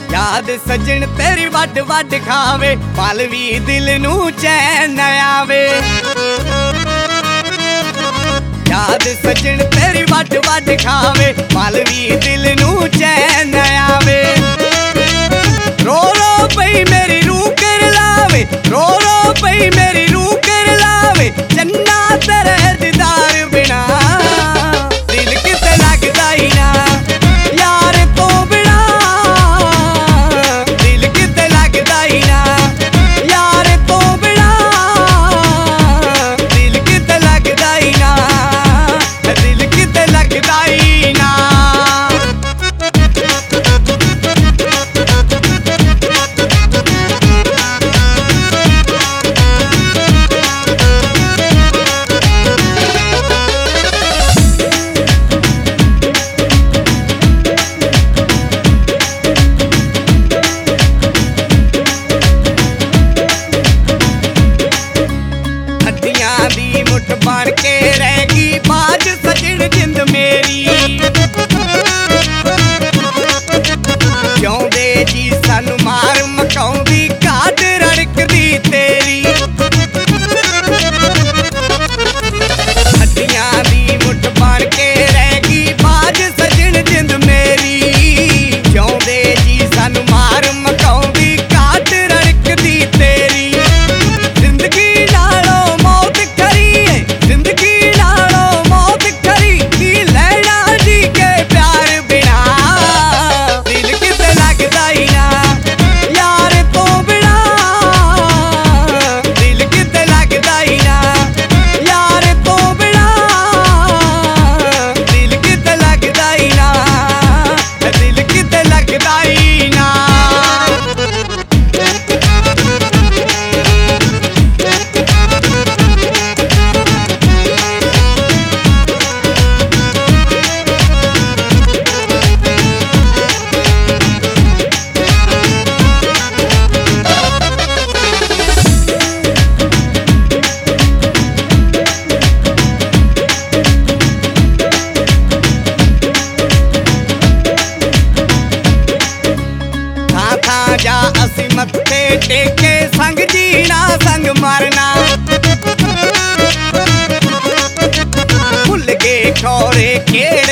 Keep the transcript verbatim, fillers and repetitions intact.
याद सजन तेरी वड वड खावे, पल भी दिल नू चैन न आवे। याद सजन तेरी वड वड खावे, पल भी दिल नू चैन न आवे। रो रो पई मेरी रूह कर लावे, रो रो पई मेरी रूह कर लावे, चन्ना तेरे दीदार बिना दिल किते लगदा ही ना। यार तो बिना दिल किते लगदा ही ना, यार तो बिना दिल किते लगदा ही ना, दिल किते लगदा ही ना। दी मुठ बन के रहेगी बाज सजन जिंद मेरी, क्यों दे जी सानू मार मकाउंदी घाट रड़कदी तेरी। हड्डियां दी मुठ बन के रहेगी बाज सजन जिंद मेरी, क्यों दे जी सानू मार मकाउंदी घाट रड़कदी तेरी। जिंदगी नालों जिंदगी नालों मौत खरी, की लैना जी के प्यार बिना दिल किते लगदा ही ना। यार तो बिना दिल किते लगदा ही ना, यार तो बिना दिल किते लगदा ही ना, दिल किते लगदा ही ना। जा असी मत्थे टेके संग जीना संग मरना, भुल गए खौरे खेड़